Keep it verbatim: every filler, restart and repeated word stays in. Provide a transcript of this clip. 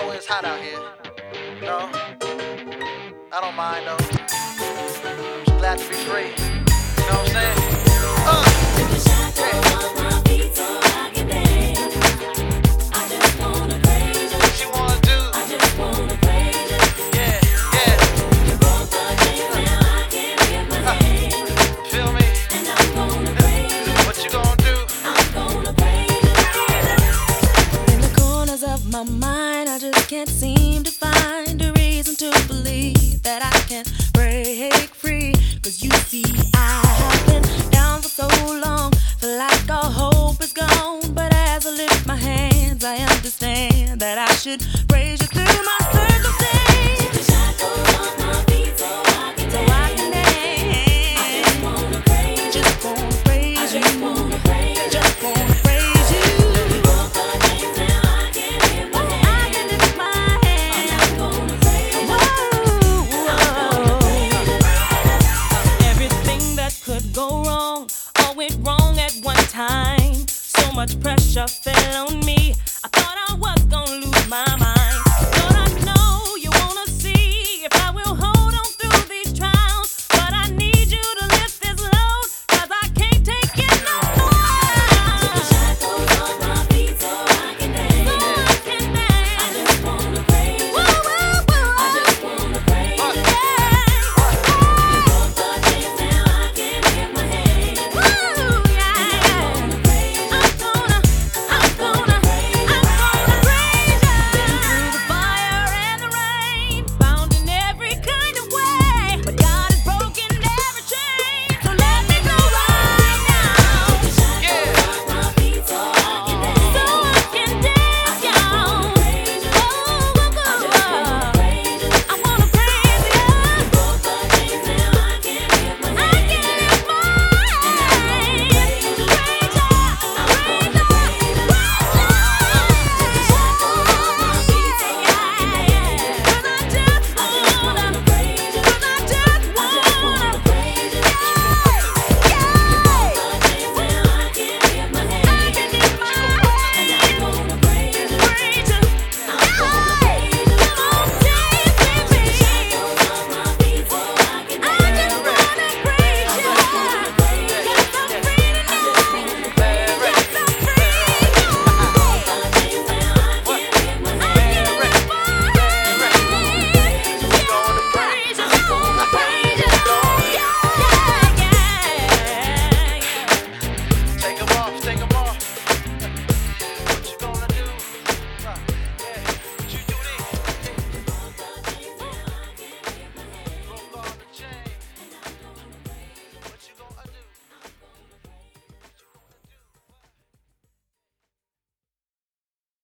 know when it's hot out here. No, I don't mind though. Just glad to be free. You know what I'm saying? Uh, what you wanna do? Yeah, yeah. Uh, feel me? What you gonna do? In the corners of my mind, I just can't seem to find a reason to believe that I can break free. Cause you see, I have been down for so long, feel like all hope is gone. But as I lift my hands, I understand that I should praise you through my circumstance. So I can dance. I just wanna praise you. Just wanna praise you. Just wanna praise you. Go wrong, all went wrong at one time. So much pressure fell on me. I thought I was gonna lose my mind.